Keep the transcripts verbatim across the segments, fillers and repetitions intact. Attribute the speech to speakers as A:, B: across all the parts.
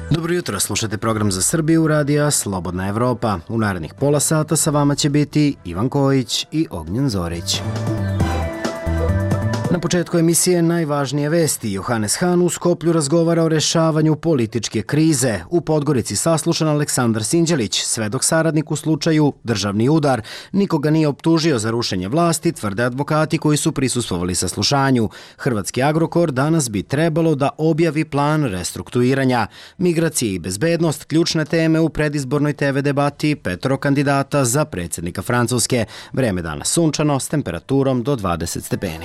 A: Dobro jutro, slušate program za Srbiju radija Slobodna Evropa. U narednih pola sata sa vama će biti Ivan Kojić i Ognjen Zorić. Na početku emisije najvažnije vesti. Johannes Han u Skoplju razgovara o rešavanju političke krize. U Podgorici saslušan Aleksandar Sinđelić, svedok saradnik u slučaju državni udar. Nikoga nije optužio za rušenje vlasti, tvrde advokati koji su prisustvovali saslušanju. Hrvatski Agrokor danas bi trebalo da objavi plan restrukturiranja. Migracije i bezbednost, ključne teme u predizbornoj te ve debati petoro kandidata za predsjednika Francuske. Vreme danas sunčano s temperaturom do dvadeset stepeni.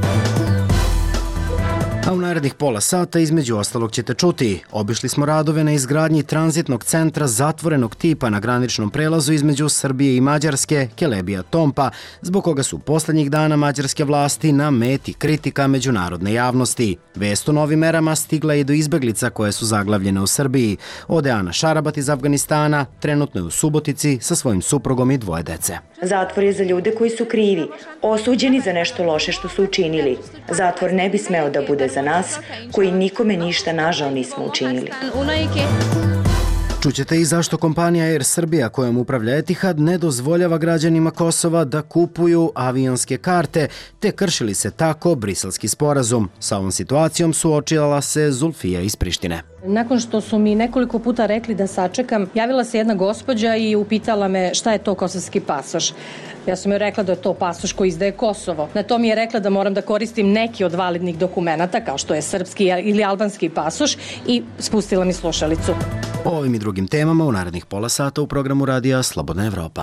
A: A u narednih pola sata između ostalog ćete čuti. Obišli smo radove na izgradnji tranzitnog centra zatvorenog tipa na graničnom prelazu između Srbije i Mađarske, Kelebija Tompa, zbog koga su poslednjih dana mađarske vlasti na meti kritika međunarodne javnosti. Vest o novim merama stigla je i do izbeglica koje su zaglavljene u Srbiji. Ode Ana Šarabat iz Afganistana, trenutno je u Subotici sa svojim suprugom i dvoje dece.
B: Zatvor je za ljude koji su krivi, osuđeni za nešto loše što su učinili. Zatvor ne bi smeo da bude za nas, koji nikome ništa nažal nismo učinili.
A: Čućete i zašto kompanija Air Srbija, kojom upravlja Etihad, ne dozvoljava građanima Kosova da kupuju avionske karte, te kršili se tako briselski sporazum. Sa ovom situacijom suočila se Zulfija iz Prištine.
C: Nakon što su mi nekoliko puta rekli da sačekam, javila se jedna gospođa i upitala me šta je to kosovski pasoš. Ja sam joj rekla da je to pasoš koji izdaje Kosovo. Na to mi je rekla da moram da koristim neki od validnih dokumenata, kao što je srpski ili albanski pasoš, i spustila mi slušalicu.
A: O ovim i drugim temama u narednih pola sata u programu radija Slobodna Evropa.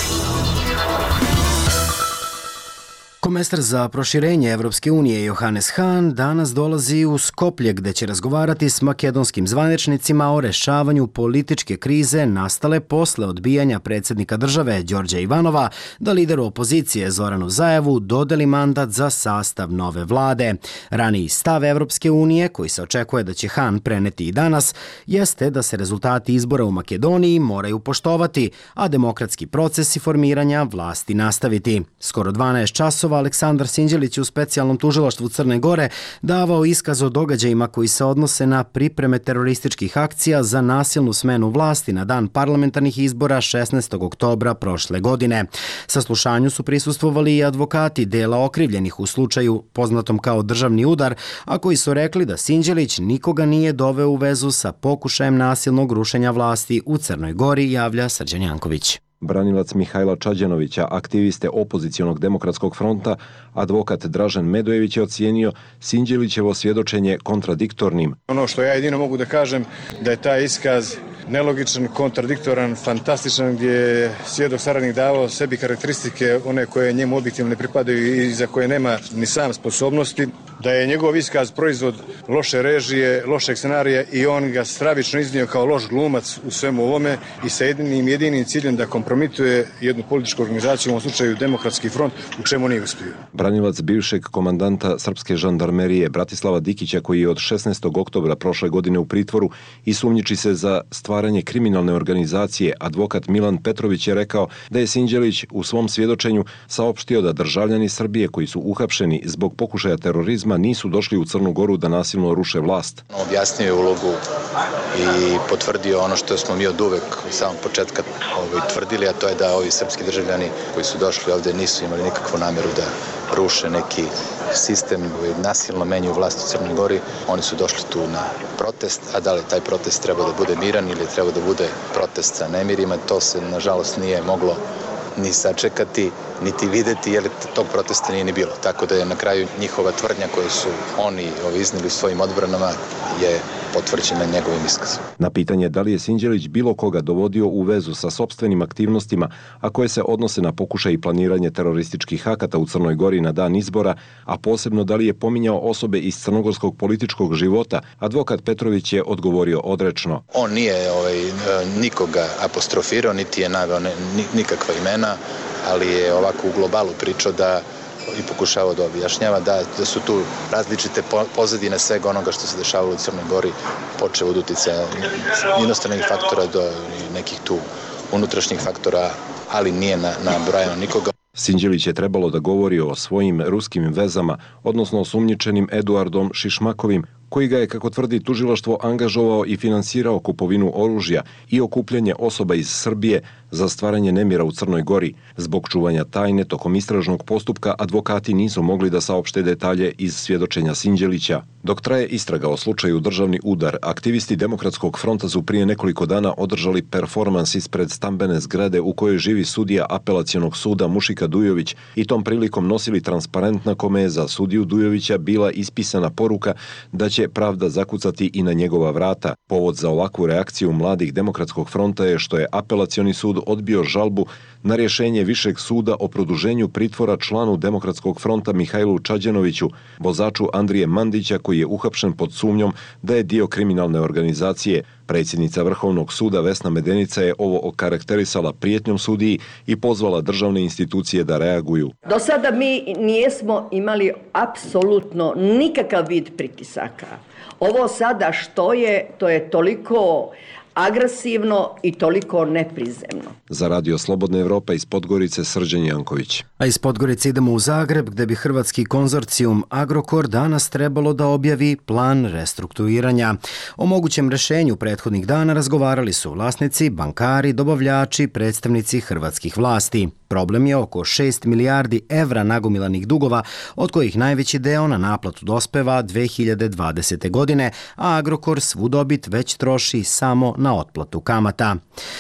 A: Komesar za proširenje Evropske unije Johannes Han danas dolazi u Skoplje gde će razgovarati s makedonskim zvaničnicima o rešavanju političke krize nastale posle odbijanja predsjednika države Đorđa Ivanova da lideru opozicije Zoranu Zaevu dodeli mandat za sastav nove vlade. Raniji stav Evropske unije, koji se očekuje da će Han preneti i danas, jeste da se rezultati izbora u Makedoniji moraju poštovati, a demokratski procesi formiranja vlasti nastaviti. Skoro dvanaest časova Aleksandar Sinđelić u specijalnom tužilaštvu Crne Gore davao iskaz o događajima koji se odnose na pripreme terorističkih akcija za nasilnu smenu vlasti na dan parlamentarnih izbora šesnaestog oktobra prošle godine. Saslušanju su prisustvovali i advokati dela okrivljenih u slučaju poznatom kao državni udar, a koji su rekli da Sinđelić nikoga nije doveo u vezu sa pokušajem nasilnog rušenja vlasti u Crnoj Gori, javlja Srđan Janković.
D: Branilac Mihajla Čađanovića, aktiviste Opozicionog demokratskog fronta, advokat Dražen Medojević je ocijenio Sinđelićevo svjedočenje kontradiktornim.
E: Ono što ja jedino mogu da kažem da je taj iskaz nelogičan, kontradiktoran, fantastičan, gdje je svjedok saradnik davao sebi karakteristike one koje njemu objektivno ne pripadaju i za koje nema ni sam sposobnosti, da je njegov iskaz proizvod loše režije, lošeg scenarija i on ga stravično iznio kao loš glumac u svemu ovome i sa jedinim jedinim ciljem da kompromituje jednu političku organizaciju, u ovom slučaju Demokratski front, u čemu nije uspio.
D: Branilac bivšeg komandanta srpske žandarmerije Bratislava Dikića, koji je od šesnaestog oktobra prošle godine u pritvoru i sumnjiči se za stvaranje kriminalne organizacije, advokat Milan Petrović je rekao da je Sinđelić u svom svjedočenju saopštio da državljani Srbije koji su uhapšeni zbog pokušaja terorizma nisu došli u Crnu Goru da nasilno ruše vlast.
F: Objasnio je ulogu i potvrdio ono što smo mi od uvek od samog početka ovaj, tvrdili, a to je da ovi srpski državljani koji su došli ovdje nisu imali nikakvu namjeru da ruše neki sistem koji nasilno menjaju vlast u Crnoj Gori. Oni su došli tu na protest, a da li taj protest treba da bude miran ili treba da bude protest sa nemirima, to se nažalost nije moglo ni sačekati, niti videti, jer tog protesta nije ni bilo. Tako da je na kraju njihova tvrdnja koju su oni iznili u svojim odbranama je potvrđena njegovim iskazom.
D: Na pitanje da li je Sinđelić bilo koga dovodio u vezu sa sopstvenim aktivnostima, a koje se odnose na pokušaj i planiranje terorističkih akata u Crnoj Gori na dan izbora, a posebno da li je pominjao osobe iz crnogorskog političkog života, advokat Petrović je odgovorio odrečno.
F: On nije ovaj, nikoga apostrofirao, niti je naveo nikakva imena, ali je ovako u globalu pričao da i pokušavao da objašnjava da, da su tu različite pozadine svega onoga što se dešavalo u Crnoj Gori, počeo od uticaja inostranih faktora do nekih tu unutrašnjih faktora, ali nije na, nabrajano nikoga.
D: Sinđelić je trebalo da govori o svojim ruskim vezama, odnosno osumnjičenim Eduardom Šišmakovim, koji ga je, kako tvrdi tužilaštvo, angažovao i finansirao kupovinu oružja i okupljanje osoba iz Srbije za stvaranje nemira u Crnoj Gori. Zbog čuvanja tajne tokom istražnog postupka advokati nisu mogli da saopšte detalje iz svjedočenja Sinđelića. Dok traje istraga o slučaju Državni udar, aktivisti Demokratskog fronta su prije nekoliko dana održali performans ispred stambene zgrade u kojoj živi sudija Apelacionog suda Mušika Dujović i tom prilikom nosili transparent na kome je za sudiju Dujovića bila ispisana poruka da će pravda zakucati i na njegova vrata. Povod za ovakvu reakciju mladih Demokratskog fronta je što je Apelacioni sud odbio žalbu na rješenje Višeg suda o produženju pritvora članu Demokratskog fronta Mihajlu Čađenoviću, vozaču Andrije Mandića, koji je uhapšen pod sumnjom da je dio kriminalne organizacije. Predsjednica Vrhovnog suda Vesna Medenica je ovo okarakterisala prijetnjom sudiji i pozvala državne institucije da reaguju.
G: Do sada mi nismo imali apsolutno nikakav vid pritisaka. Ovo sada što je, to je toliko agresivno i toliko neprizemno.
D: Za Radio Slobodna Evropa iz Podgorice Srđan Janković.
A: A iz Podgorice idemo u Zagreb, gde bi hrvatski konzorcijum Agrokor danas trebalo da objavi plan restrukturiranja. O mogućem rešenju prethodnih dana razgovarali su vlasnici, bankari, dobavljači, predstavnici hrvatskih vlasti. Problem je oko šest milijardi evra nagomilanih dugova, od kojih najveći deo na naplatu dospeva dve hiljade dvadesete. godine, a Agrokor svu dobit već troši samo na otplatu kamata.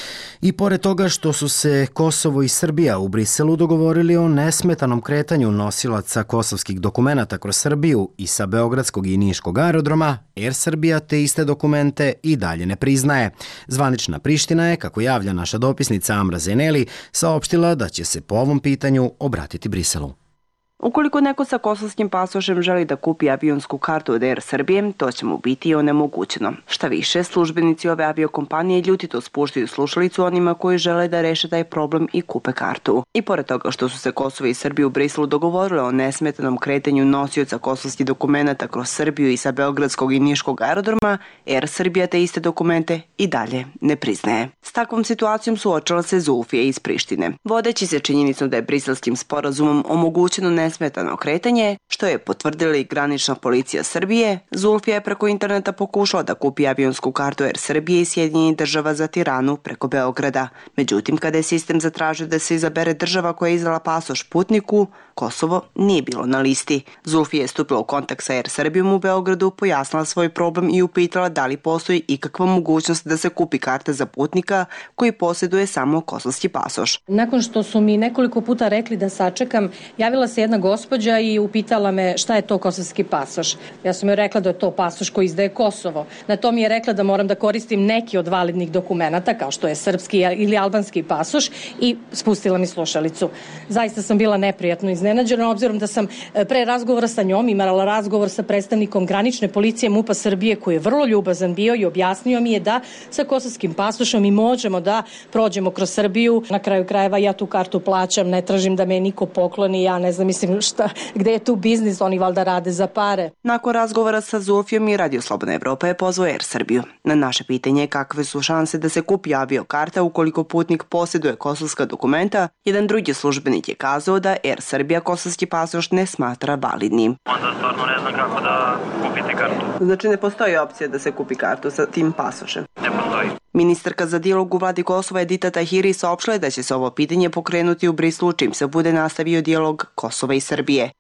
A: I pored toga što su se Kosovo i Srbija u Briselu dogovorili o nesmetanom kretanju nosilaca kosovskih dokumenata kroz Srbiju i sa Beogradskog i Niškog aerodroma, Air Srbija te iste dokumente i dalje ne priznaje. Zvanična Priština je, kako javlja naša dopisnica Amra Zeneli, saopštila da će se po ovom pitanju obratiti Briselu.
H: Ukoliko neko sa kosovskim pasošem želi da kupi avionsku kartu od Air Srbije, to će mu biti onemogućeno. Šta više, službenici ove aviokompanije ljutito spuštaju slušalicu onima koji žele da reše taj problem i kupe kartu. I pored toga što su se Kosovo i Srbija u Briselu dogovorile o nesmetanom kretanju nosioca kosovskih dokumenata kroz Srbiju i sa Beogradskog i Niškog aerodroma, Air Srbija te iste dokumente i dalje ne priznaje. S takvom situacijom suočila se Zulfija iz Prištine. Vodeći se činjenicom da je briselskim sporazumom omogućeno nesmetano kretanje, što je potvrdila i granična policija Srbije, Zulfija je preko interneta pokušala da kupi avionsku kartu Air Srbije i Sjedinjenih država za Tiranu preko Beograda. Međutim, kada je sistem zatražio da se izabere država koja je izdala pasoš putniku, Kosovo nije bilo na listi. Zulfija je stupila u kontakt sa Air Srbijom u Beogradu, pojasnila svoj problem i upitala da li postoji ikakva mogućnost da se kupi karta za putnika koji posjeduje samo kosovski pasoš.
C: Nakon što su mi nekoliko puta rekli da sačekam, javila se jedna gospođa i upitala me šta je to kosovski pasoš. Ja sam joj rekla da je to pasoš koji izdaje Kosovo. Na to mi je rekla da moram da koristim neki od validnih dokumenata, kao što je srpski ili albanski pasoš, i spustila mi slušalicu. Zaista sam bila neprijatno iznenađena, obzirom da sam pre razgovora sa njom imala razgovor sa predstavnikom granične policije MUP-a Srbije, koji je vrlo ljubazan bio i objasnio mi je da sa kosovskim pasošom mi možemo da prođemo kroz Srbiju. Na kraju krajeva ja tu kartu plaćam, ne tražim da me niko pokloni, ja ne znam, mislim šta, gde je tu biznis, oni valjda rade za pare.
H: Nakon razgovora sa Zulfijom i Radio Slobodna Evropa je pozvao Air Srbiju. Na naše pitanje kakve su šanse da se kupi aviokarta ukoliko putnik posjeduje kosovska dokumenta, jedan drugi službenik je kazao da Air Srbija kosovski pasoš ne smatra validnim.
I: Onda stvarno ne znam kako da kupite kartu.
H: Znači ne postoji opcija da se kupi kartu sa tim pasošem?
I: Ne postoji.
H: Ministarka za dijalog u vladi Kosova Edita Tahiri saopštila je da će se ovo pitanje pokrenuti u Briselu čim se bude nastavio dijalog Kosova i Srbije.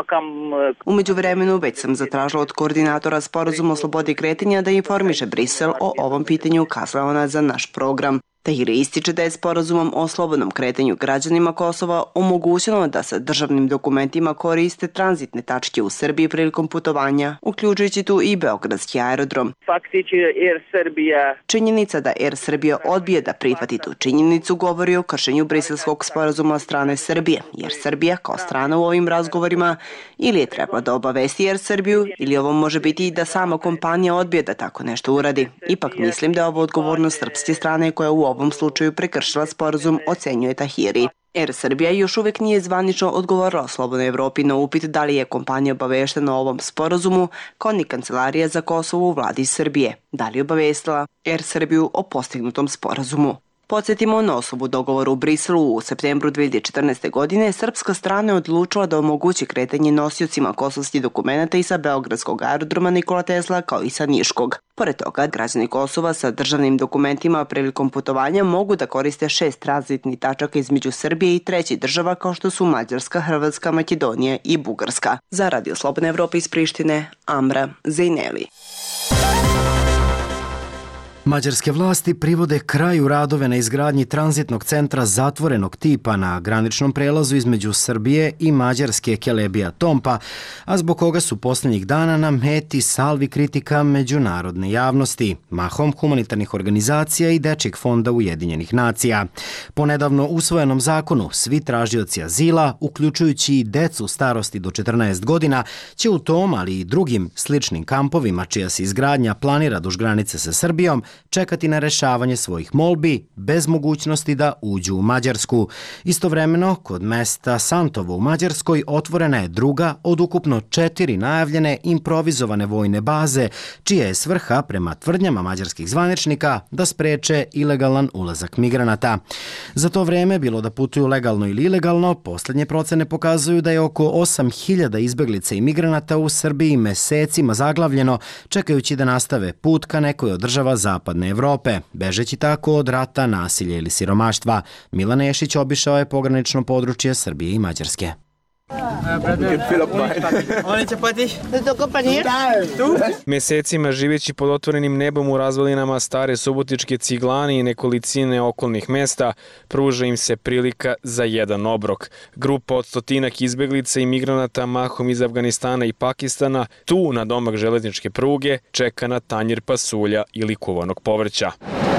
H: U međuvremenu već sam zatražila od koordinatora sporazuma o slobodi kretanja da informiše Brisel o ovom pitanju, kazala ona za naš program. Tahiri ističe da je sporazumom o slobodnom kretanju građanima Kosova omogućeno da sa državnim dokumentima koriste tranzitne tačke u Srbiji prilikom putovanja, uključujući tu i Beogradski aerodrom.
I: Faktički Air Srbija...
H: Činjenica da Air Srbija odbije da prihvati tu činjenicu govori o kršenju briselskog sporazuma od strane Srbije, jer Srbija kao strana u ovim razgovorima ili je trebala da obavesti Air Srbiju, ili ovo može biti i da sama kompanija odbije da tako nešto uradi. Ipak mislim da je ovo odgovornost srpske strane koja u ovom slučaju prekršila sporazum, ocenjuje Tahiri. Air Srbija još uvijek nije zvanično odgovorila Slobodnoj Evropi na upit da li je kompanija obaveštena o ovom sporazumu, kao ni Kancelarija za Kosovo u vladi Srbije. Da li je obavestila Air Srbiju o postignutom sporazumu? Podsjetimo, na osnovu dogovora u Briselu u septembru dve hiljade četrnaeste. godine srpska strana je odlučila da omogući kretanje nosiocima kosovskih dokumenata i sa beogradskog aerodroma Nikola Tesla kao i sa niškog. Pored toga, građani Kosova sa državnim dokumentima prilikom putovanja mogu da koriste šest tranzitnih tačaka između Srbije i trećih država kao što su Mađarska, Hrvatska, Makedonija i Bugarska. Za Radio Slobodne Evrope iz Prištine, Amra Zejneli.
A: Mađarske vlasti privode kraju radove na izgradnji tranzitnog centra zatvorenog tipa na graničnom prelazu između Srbije i Mađarske Kelebija Tompa, a zbog koga su posljednjih dana na meti salvi kritika međunarodne javnosti, mahom humanitarnih organizacija i Dečjeg fonda Ujedinjenih nacija. Po nedavno usvojenom zakonu, svi tražioci azila, uključujući i decu starosti do četrnaest godina, će u tom, ali i drugim sličnim kampovima čija se izgradnja planira duž granice sa Srbijom, čekati na rešavanje svojih molbi bez mogućnosti da uđu u Mađarsku. Istovremeno, kod mesta Santovo u Mađarskoj otvorena je druga od ukupno četiri najavljene improvizovane vojne baze, čija je svrha, prema tvrdnjama mađarskih zvaničnika, da spreče ilegalan ulazak migranata. Za to vreme, bilo da putuju legalno ili ilegalno, posljednje procene pokazuju da je oko osam hiljada izbeglica i migranata u Srbiji mesecima zaglavljeno, čekajući da nastave put ka nekoj od država Zapadne Evrope, bežeći tako od rata, nasilja ili siromaštva. Milan Nešić obišao je pogranično područje Srbije i Mađarske.
J: Mesecima živeći pod otvorenim nebom u razvalinama stare subotičke ciglane i nekolicine okolnih mesta, pruža im se prilika za jedan obrok. Grupa od stotinak izbeglica i migranata mahom iz Afganistana i Pakistana tu na domak železničke pruge čeka na tanjir pasulja ili kuvanog povrća.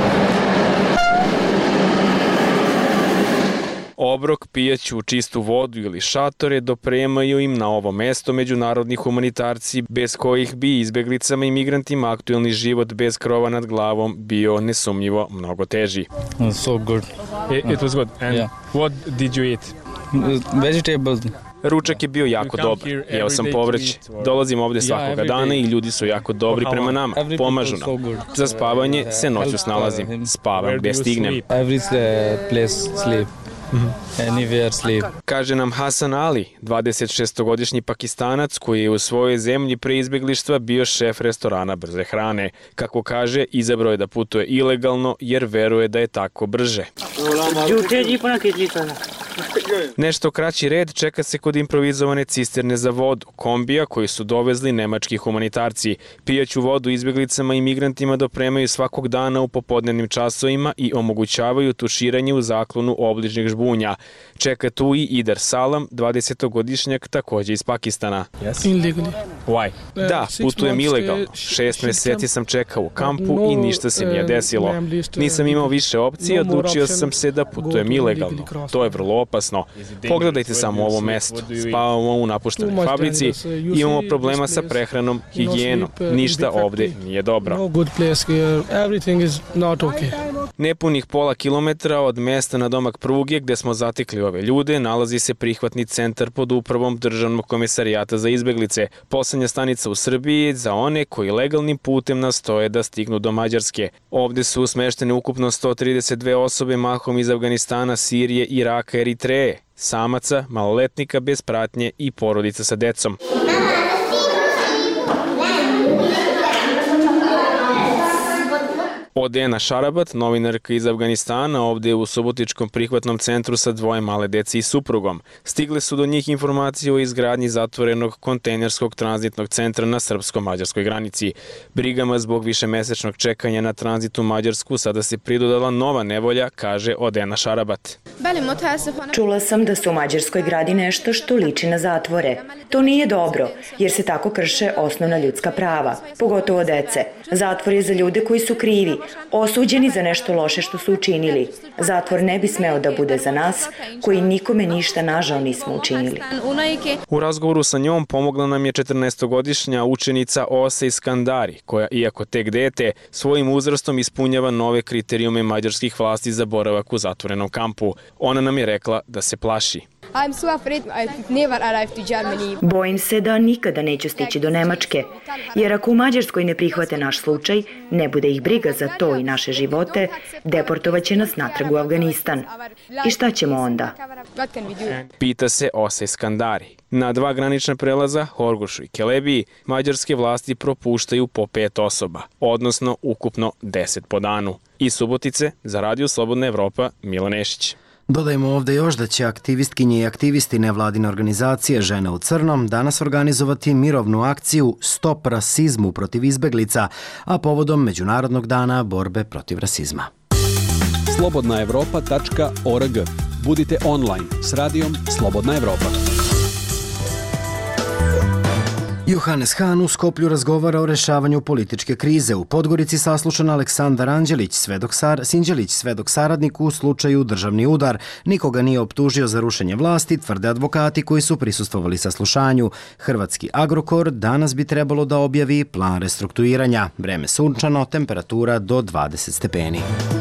J: Obrok, pijaću, čistu vodu ili šatore dopremaju im na ovo mesto međunarodni humanitarci bez kojih bi izbeglicama i migrantima aktuelni život bez krova nad glavom bio nesumnjivo mnogo teži.
K: So good.
J: It, it was good. And yeah. What did you eat?
K: Vegetables.
J: Ručak je bio jako dobar. Jeo sam povrće. Dolazim ovde svakoga dana i ljudi su jako dobri prema nama. Pomažu nam. Za spavanje se noću snalazim. Spavam gde stignem.
K: Every place sleep. Anywhere sleep.
J: Kaže nam Hasan Ali, dvadesetšestogodišnji Pakistanac koji je u svojoj zemlji pre izbeglištva bio šef restorana brze hrane. Kako kaže, izabrao je da putuje ilegalno jer veruje da je tako brže. Nešto kraći red čeka se kod improvizovane cisterne za vodu, kombija koji su dovezli nemački humanitarci. Pijaću vodu izbjeglicama i migrantima dopremaju svakog dana u popodnevnim časovima i omogućavaju tuširanje u zaklonu obližnjeg žbunja. Čeka tu i Idar Salam, dvadesetogodišnjak također iz Pakistana. Why? Da, putujem ilegalno. Šest meseci sam čekao u kampu i ništa se nije desilo. Nisam imao više opcije, odlučio sam se da putujem ilegalno. To je vrlo opasno. Pogledajte samo ovo mesto. Spavamo u napuštenoj fabrici, imamo problema sa prehranom, higijenom. Ništa ovde nije dobro. Nepunih pola kilometra od mesta na domak pruge gde smo zatekli ove ljude nalazi se prihvatni centar pod upravom Državnog komisarijata za izbeglice. Poslednja stanica u Srbiji za one koji legalnim putem nastoje da stignu do Mađarske. Ovde su smeštene ukupno sto trideset dve osobe mahom iz Afganistana, Sirije, Iraka, Eritreje, samaca, maloletnika bez pratnje i porodica sa decom. Odena Šarabat, novinarka iz Afganistana, ovde u Subotičkom prihvatnom centru sa dvoje male dece i suprugom. Stigle su do njih informacije o izgradnji zatvorenog kontejnerskog tranzitnog centra na srpsko-mađarskoj granici. Brigama zbog višemesečnog čekanja na tranzit u Mađarsku sada se pridodala nova nevolja, kaže Odena Šarabat.
B: Čula sam da se u Mađarskoj gradi nešto što liči na zatvore. To nije dobro, jer se tako krše osnovna ljudska prava, pogotovo dece. Zatvor je za ljude koji su krivi, osuđeni za nešto loše što su učinili. Zatvor ne bi smeo da bude za nas, koji nikome ništa nažao nismo učinili.
J: U razgovoru sa njom pomogla nam je četrnaestogodišnja učenica Osa Iskandari, koja, iako tek dete, svojim uzrastom ispunjava nove kriterijume mađarskih vlasti za boravak u zatvorenom kampu. Ona nam je rekla da se plaši.
L: I'm so afraid I never arrive to Germany.
B: Bojim se da nikada neću stići do Nemačke, jer ako u Mađarskoj ne prihvate naš slučaj, ne bude ih briga za to i naše živote, deportovaće nas natrag u Afganistan. I šta ćemo onda?
J: Pita se Osej Skandari. Na dva granična prelaza, Horgošu i Kelebiji, mađarske vlasti propuštaju po pet osoba, odnosno ukupno deset po danu. Iz Subotice, za Radio Slobodna Evropa, Milan Nešić.
A: Dodajmo ovde još da će aktivistkinje i aktivisti nevladine organizacije Žene u crnom danas organizovati mirovnu akciju Stop rasizmu protiv izbeglica, a povodom Međunarodnog dana borbe protiv rasizma.
M: slobodna evropa tačka org. Budite online s radijom Slobodna Evropa.
A: Johannes Hahn u Skoplju razgovara o rešavanju političke krize. U Podgorici saslušan Aleksandar Anđelić, svedok sar, Sinđelić, svedok saradnik u slučaju državni udar. Nikoga nije optužio za rušenje vlasti, tvrde advokati koji su prisustvovali saslušanju. Hrvatski Agrokor danas bi trebalo da objavi plan restrukturiranja. Vreme sunčano, temperatura do dvadeset stepeni.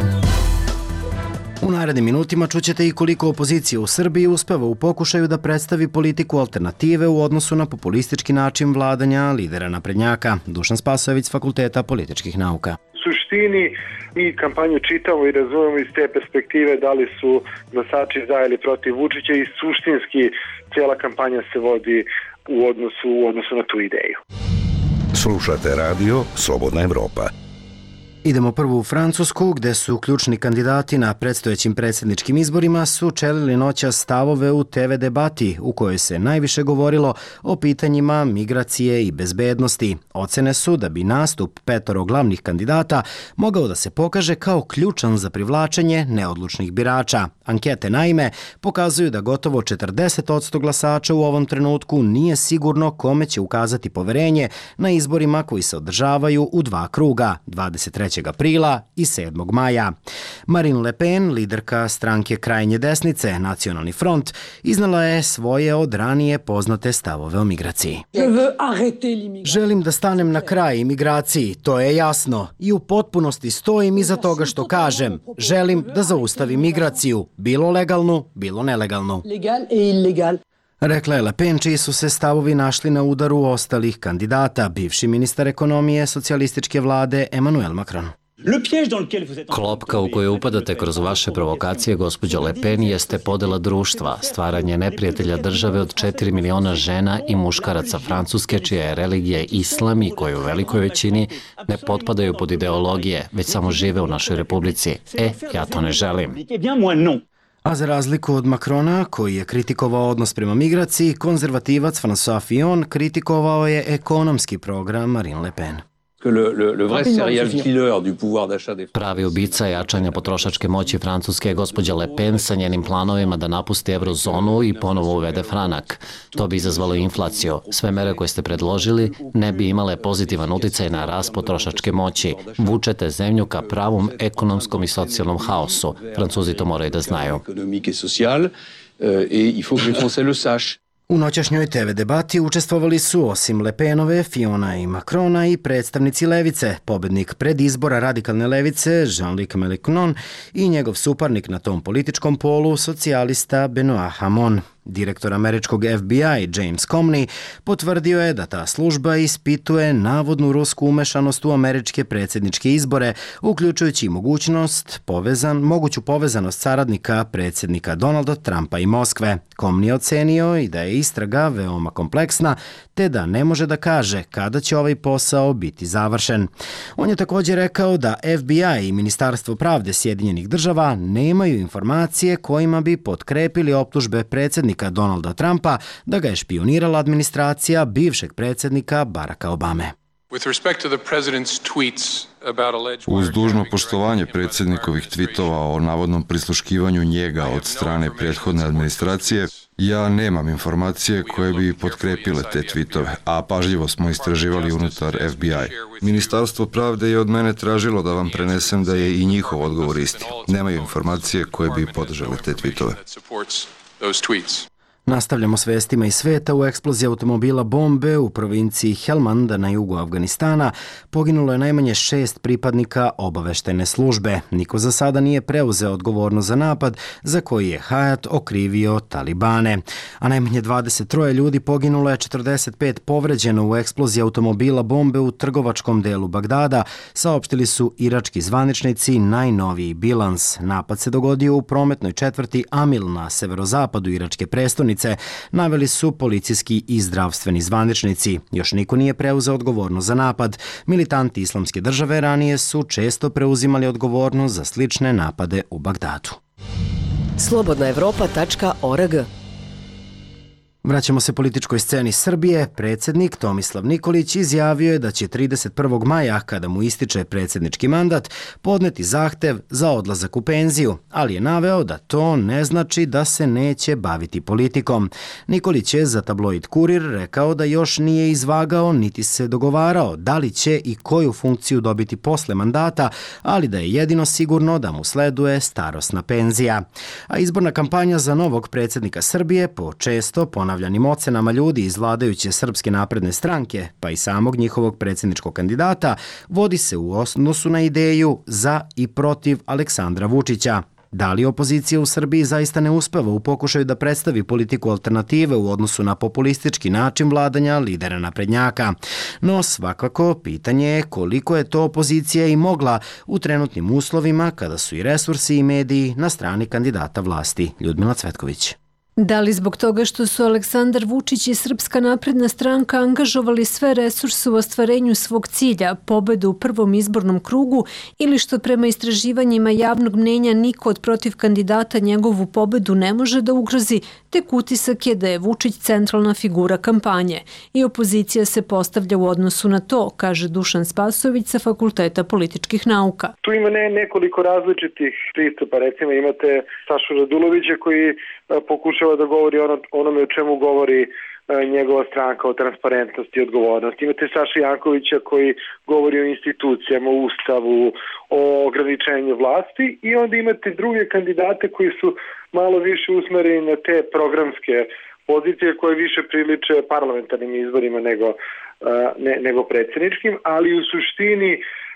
A: U narednim minutima čućete i koliko opozicija u Srbiji uspeva u pokušaju da predstavi politiku alternative u odnosu na populistički način vladanja lidera naprednjaka. Dušan Spasojević s Fakulteta političkih nauka.
N: U suštini mi kampanju čitamo i razumemo iz te perspektive da li su glasači za ili protiv Vučića i suštinski cijela kampanja se vodi u odnosu, u odnosu na tu ideju.
O: Slušate radio Slobodna Evropa.
A: Idemo prvo u Francusku, gde su ključni kandidati na predstojećim predsjedničkim izborima sučelili noćas stavove u te ve debati, u kojoj se najviše govorilo o pitanjima migracije i bezbednosti. Ocene su da bi nastup petoro glavnih kandidata mogao da se pokaže kao ključan za privlačenje neodlučnih birača. Ankete, naime, pokazuju da gotovo četrdeset posto glasača u ovom trenutku nije sigurno kome će ukazati poverenje na izborima koji se održavaju u dva kruga, dvadeset trećeg aprila i sedmog maja. Marine Le Pen, liderka stranke krajnje desnice, Nacionalni front, iznala je svoje od ranije poznate stavove o migraciji. Želim da stanem na kraj imigraciji, to je jasno, i u potpunosti stojim iza toga što kažem. Želim da zaustavim migraciju, bilo legalnu, bilo nelegalnu. Rekla je Le Pen, čiji su se stavovi našli na udaru ostalih kandidata, bivši ministar ekonomije socijalističke vlade Emmanuel Macron.
P: Klopka u koju upadate kroz vaše provokacije, gospođo Le Pen, jeste podela društva, stvaranje neprijatelja države od četiri miliona žena i muškaraca Francuske, čija je religija islam i koji u velikoj većini ne potpadaju pod ideologije, već samo žive u našoj republici. E, ja to ne želim.
A: A za razliku od Macrona, koji je kritikovao odnos prema migraciji, konzervativac François Fillon kritikovao je ekonomski program Marine Le Pen.
P: Pravi ubica jačanja potrošačke moći Francuske je gospođa Le Pen sa njenim planovima da napusti eurozonu i ponovo uvede franak. To bi izazvalo inflaciju. Sve mere koje ste predložili ne bi imale pozitivan uticaj na rast potrošačke moći. Vučete zemlju ka pravom ekonomskom i socijalnom haosu. Francuzi to moraju da znaju.
A: U noćašnjoj te ve debati učestvovali su osim Le Penove, Fiona i Macrona i predstavnici levice, pobednik predizbora radikalne levice Jean-Luc Mélenchon i njegov suparnik na tom političkom polu, socijalista Benoît Hamon. Direktor američkog F B I James Comey potvrdio je da ta služba ispituje navodnu rusku umešanost u američke predsjedničke izbore, uključujući mogućnost povezan, moguću povezanost saradnika predsjednika Donalda Trumpa i Moskve. Comey je ocenio i da je istraga veoma kompleksna, te da ne može da kaže kada će ovaj posao biti završen. On je također rekao da F B I i Ministarstvo pravde Sjedinjenih država nemaju informacije kojima bi potkrepili optužbe predsjednika Donalda Trumpa da ga je špionirala administracija bivšeg predsjednika Baracka Obame.
Q: Uz dužno poštovanje predsjednikovih tvitova o navodnom prisluškivanju njega od strane prethodne administracije, ja nemam informacije koje bi potkrepile te tvitove, a pažljivo smo istraživali unutar F B I. Ministarstvo pravde je od mene tražilo da vam prenesem da je i njihov odgovor isti. Nemaju informacije koje bi podržale te tvitove.
A: Nastavljamo s vestima iz sveta. U eksploziji automobila bombe u provinciji Helmand na jugu Afganistana poginulo je najmanje šest pripadnika obaveštajne službe. Niko za sada nije preuzeo odgovornost za napad za koji je Hayat okrivio Talibane. A najmanje dvadeset tri ljudi poginulo je, četrdeset pet povređeno u eksploziji automobila bombe u trgovačkom delu Bagdada, saopštili su irački zvaničnici najnoviji bilans. Napad se dogodio u prometnoj četvrti Amil na severozapadu iračke prestonice, naveli su policijski i zdravstveni zvaničnici. Još niko nije preuzeo odgovornost za napad. Militanti Islamske države ranije su često preuzimali odgovornost za slične napade u Bagdadu.
R: slobodna evropa tačka org.
A: Vraćamo se političkoj sceni Srbije. Predsjednik Tomislav Nikolić izjavio je da će trideset prvog maja, kada mu ističe predsjednički mandat, podneti zahtev za odlazak u penziju, ali je naveo da to ne znači da se neće baviti politikom. Nikolić je za tabloid Kurir rekao da još nije izvagao niti se dogovarao da li će i koju funkciju dobiti posle mandata, ali da je jedino sigurno da mu sleduje starosna penzija. A izborna kampanja za novog predsjednika Srbije po često ponavljanim ocenama ljudi iz vladajuće Srpske napredne stranke, pa i samog njihovog predsjedničkog kandidata, vodi se u odnosu na ideju za i protiv Aleksandra Vučića. Da li opozicija u Srbiji zaista ne uspeva u pokušaju da predstavi politiku alternative u odnosu na populistički način vladanja lidera naprednjaka? No svakako pitanje je koliko je to opozicija i mogla u trenutnim uslovima kada su i resursi i mediji na strani kandidata vlasti. Ljudmila Cvetković.
S: Da li zbog toga što su Aleksandar Vučić i Srpska napredna stranka angažovali sve resurse u ostvarenju svog cilja, pobedu u prvom izbornom krugu, ili što prema istraživanjima javnog mnenja niko od protiv kandidata njegovu pobedu ne može da ugrozi, tek utisak je da je Vučić centralna figura kampanje i opozicija se postavlja u odnosu na to, kaže Dušan Spasović sa Fakulteta političkih nauka.
N: Tu ima ne, nekoliko različitih pristupa. Recimo imate Sašu Radulovića koji pokušava da govori ono, onome o čemu govori e, njegova stranka, o transparentnosti i odgovornosti. Imate Saša Jankovića koji govori o institucijama, o ustavu, o ograničenju vlasti i onda imate druge kandidate koji su malo više usmereni na te programske pozicije koje više priliče parlamentarnim izborima nego, e, ne, nego predsjedničkim, ali u suštini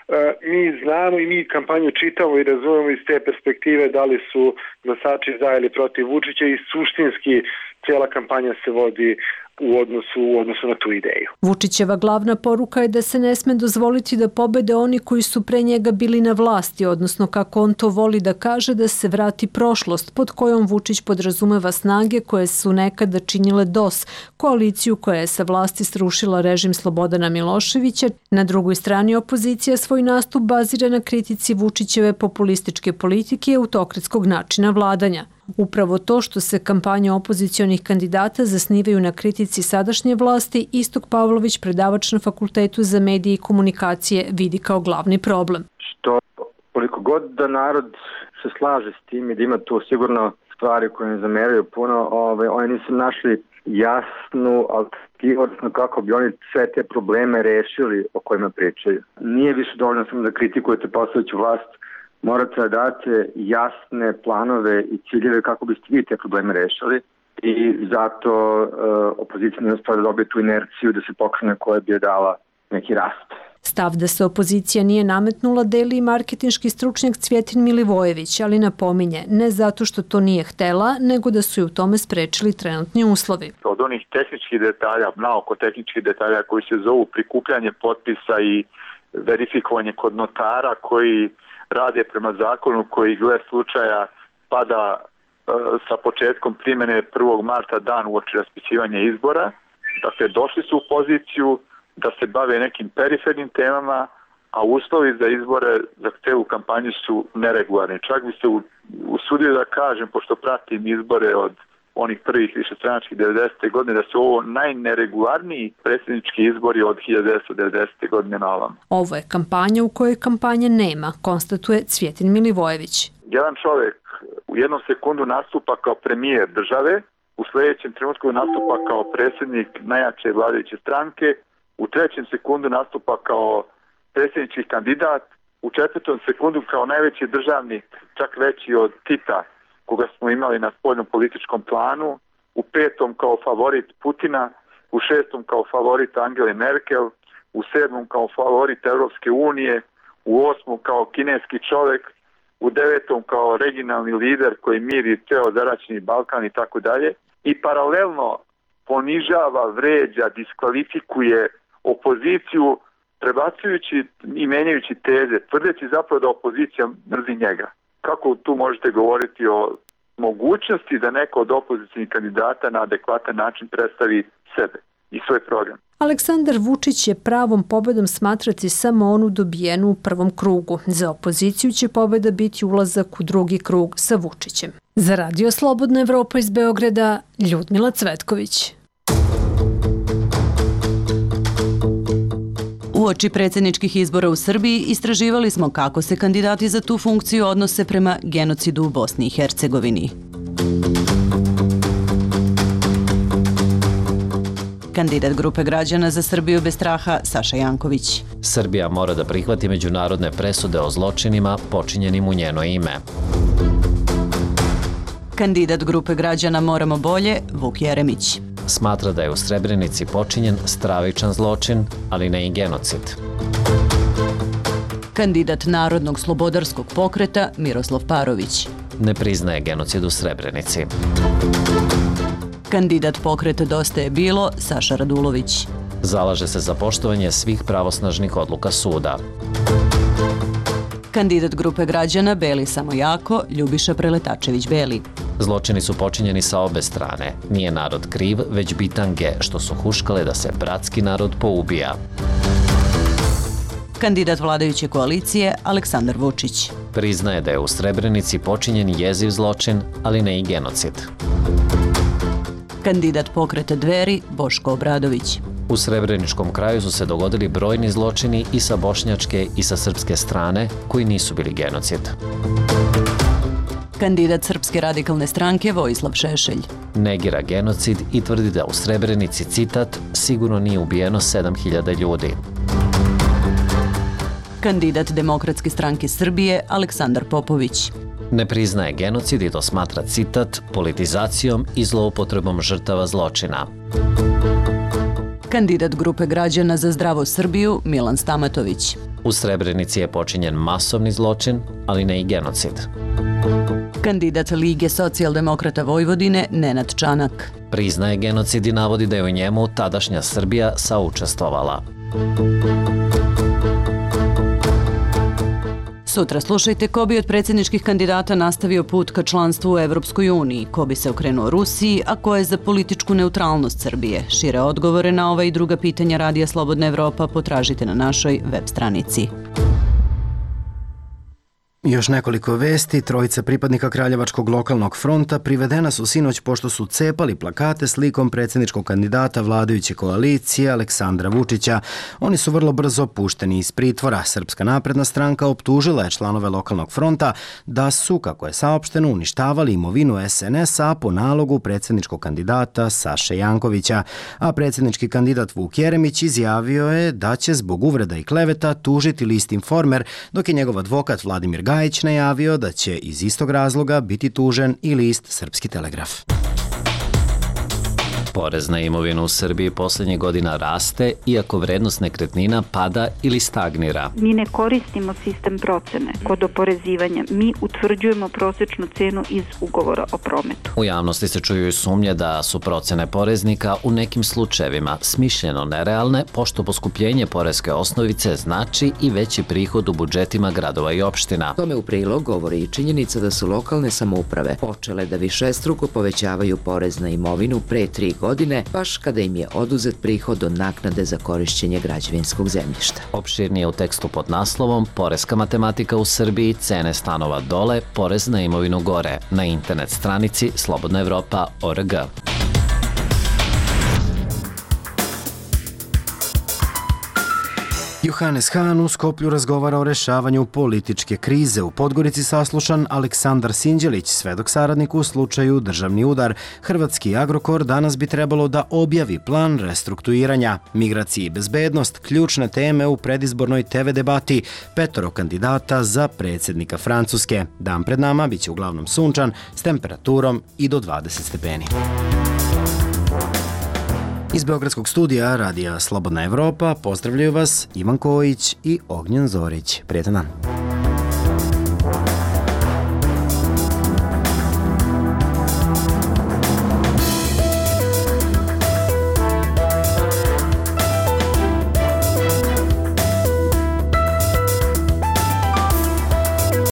N: mi znamo i mi kampanju čitamo i razumemo iz te perspektive da li su glasači za ili protiv Vučića i suštinski cijela kampanja se vodi u odnosu, u odnosu na tu ideju.
S: Vučićeva glavna poruka je da se ne sme dozvoliti da pobede oni koji su pre njega bili na vlasti, odnosno kako on to voli da kaže, da se vrati prošlost pod kojom Vučić podrazumeva snage koje su nekada činile D O S, koaliciju koja je sa vlasti srušila režim Slobodana Miloševića. Na drugoj strani opozicija svoj nastup bazira na kritici Vučićeve populističke politike i autokratskog načina vladanja. Upravo to što se kampanja opozicionih kandidata zasnivaju na kritici sadašnje vlasti, Istok Pavlović, predavač na Fakultetu za medije i komunikacije, vidi kao glavni problem.
T: Što koliko god da narod se slaže s tim i da ima tu sigurno stvari koje ne zameraju puno, ove, oni nisu našli jasnu alternativu, odnosno kako bi oni sve te probleme rešili o kojima pričaju. Nije više dovoljno samo da kritikujete postojeću vlast, morate da date jasne planove i ciljeve kako biste vi te probleme rešili i zato uh, opozicija ne uspeva da dobije tu inerciju da se pokrene koja bi je dala neki rast.
S: Stav da se opozicija nije nametnula deli i marketinški stručnjak Cvjetin Milivojević, ali napominje ne zato što to nije htela, nego da su je u tome sprečili trenutni uslovi.
U: Od onih tehničkih detalja, naoko tehničkih detalja koji se zovu prikupljanje potpisa i verifikovanje kod notara koji rade prema zakonu koji gle slučaja pada e, sa početkom primjene prvog marta dan uoči raspisivanja izbora. Dakle, došli su u poziciju da se bave nekim perifernim temama, a uslovi za izbore za celu kampanju su neregularni. Čak bi se usudio da kažem, pošto pratim izbore od onih prvih višestranačkih devedesete godine, da su ovo najneregularniji predsjednički izbori od hiljadu devetsto devedesete godine na ovom.
S: Ovo je kampanja u kojoj kampanje nema, konstatuje Cvjetin Milivojević.
U: Jedan čovjek u jednom sekundu nastupa kao premijer države, u sljedećem trenutku nastupa kao predsjednik najjače vladajuće stranke, u trećem sekundu nastupa kao predsjednički kandidat, u četvrtom sekundu kao najveći državnik, čak veći od Tita, koga smo imali na spoljnom političkom planu, u petom kao favorit Putina, u šestom kao favorit Angele Merkel, u sedmom kao favorit Evropske unije, u osmom kao kineski čovek, u devetom kao regionalni lider koji miri ceo zaračni Balkan i tako dalje. I paralelno ponižava, vređa, diskvalifikuje opoziciju, prebacujući i menjajući teze, tvrdeći zapravo da opozicija mrzi njega. Kako tu možete govoriti o mogućnosti da neko od opozicijnih kandidata na adekvatan način predstavi sebe i svoj program?
S: Aleksandar Vučić će pravom pobedom smatrati samo onu dobijenu u prvom krugu. Za opoziciju će pobeda biti ulazak u drugi krug sa Vučićem. Za Radio Slobodna Evropa iz Beograda, Ljudmila Cvetković.
E: Uoči predsjedničkih izbora u Srbiji istraživali smo kako se kandidati za tu funkciju odnose prema genocidu u Bosni i Hercegovini. Kandidat grupe građana za Srbiju bez straha Saša Janković.
P: Srbija mora da prihvati međunarodne presude o zločinima počinjenim u njeno ime.
E: Kandidat grupe građana Moramo bolje Vuk Jeremić.
P: Smatra da je u Srebrenici počinjen stravičan zločin, ali ne i genocid.
E: Kandidat Narodnog slobodarskog pokreta Miroslav Parović.
P: Ne priznaje genocid u Srebrenici.
E: Kandidat pokreta Dosta je bilo Saša Radulović.
P: Zalaže se za poštovanje svih pravosnažnih odluka suda.
E: Kandidat grupe građana Beli samo jako Ljubiša Preletačević-Beli.
P: Zločini su počinjeni sa obe strane. Nije narod kriv, već bitange, što su huškale da se bratski narod poubija.
E: Kandidat vladajuće koalicije Aleksandar Vučić.
P: Priznaje da je u Srebrenici počinjen jeziv zločin, ali ne i genocid.
E: Kandidat pokreta Dveri Boško Obradović.
P: U Srebreničkom kraju su se dogodili brojni zločini i sa bošnjačke i sa srpske strane, koji nisu bili genocid.
E: Kandidat Srpske radikalne stranke Vojislav Šešelj.
P: Negira genocid i tvrdi da u Srebrenici, citat, sigurno nije ubijeno sedam hiljada ljudi.
E: Kandidat Demokratske stranke Srbije Aleksandar Popović.
P: Ne priznaje genocid i to smatra, citat, politizacijom i zloupotrebom žrtava zločina.
E: Kandidat grupe građana za zdravu Srbiju Milan Stamatović.
P: U Srebrenici je počinjen masovni zločin, ali ne i genocid.
E: Kandidat Lige socijaldemokrata Vojvodine Nenad Čanak.
P: Priznaje genocid i navodi da je u njemu tadašnja Srbija saučestvovala.
E: Sutra slušajte ko bi od predsjedničkih kandidata nastavio put ka članstvu u Evropskoj uniji, ko bi se okrenuo Rusiji, a ko je za političku neutralnost Srbije. Šire odgovore na ova i druga pitanja Radija Slobodna Evropa potražite na našoj web stranici.
A: Još nekoliko vesti. Trojica pripadnika Kraljevačkog lokalnog fronta privedena su sinoć pošto su cepali plakate s likom predsjedničkog kandidata vladajuće koalicije Aleksandra Vučića. Oni su vrlo brzo pušteni iz pritvora. Srpska napredna stranka optužila je članove lokalnog fronta da su, kako je saopšteno, uništavali imovinu es en es-a po nalogu predsjedničkog kandidata Saše Jankovića. A predsjednički kandidat Vuk Jeremić izjavio je da će zbog uvreda i kleveta tužiti list Informer, dok je njegov advokat Vladimir Gajić najavio da će iz istog razloga biti tužen i list Srpski telegraf.
P: Porez na imovinu u Srbiji posljednjih godina raste, iako vrednost nekretnina pada ili stagnira.
V: Mi ne koristimo sistem procene kod oporezivanja. Mi utvrđujemo prosječnu cenu iz ugovora o prometu.
P: U javnosti se čuju i sumnje da su procene poreznika u nekim slučajevima smišljeno nerealne, pošto poskupljenje poreske osnovice znači i veći prihod u budžetima gradova i opština.
W: Tome u prilog govori i činjenica da su lokalne samouprave počele da višestruko povećavaju porez na imovinu pre tri godine, baš kada im je oduzet prihod od naknade za korišćenje građevinskog zemljišta.
P: Opširnije u tekstu pod naslovom Poreska matematika u Srbiji, cene stanova dole, porez na imovinu gore, na internet stranici slobodna evropa tačka org.
A: Johannes Hahn u Skoplju razgovara o rešavanju političke krize. U Podgorici saslušan Aleksandar Sinđelić, svedok saradnik u slučaju državni udar. Hrvatski Agrokor danas bi trebalo da objavi plan restrukturiranja. Migracije i bezbednost, ključne teme u predizbornoj te ve debati. Petoro kandidata za predsjednika Francuske. Dan pred nama biće uglavnom sunčan s temperaturom i do dvadeset stepeni. Iz Beogradskog studija Radija Slobodna Evropa pozdravljaju vas Ivan Kojić i Ognjen Zorić. Prijetan dan.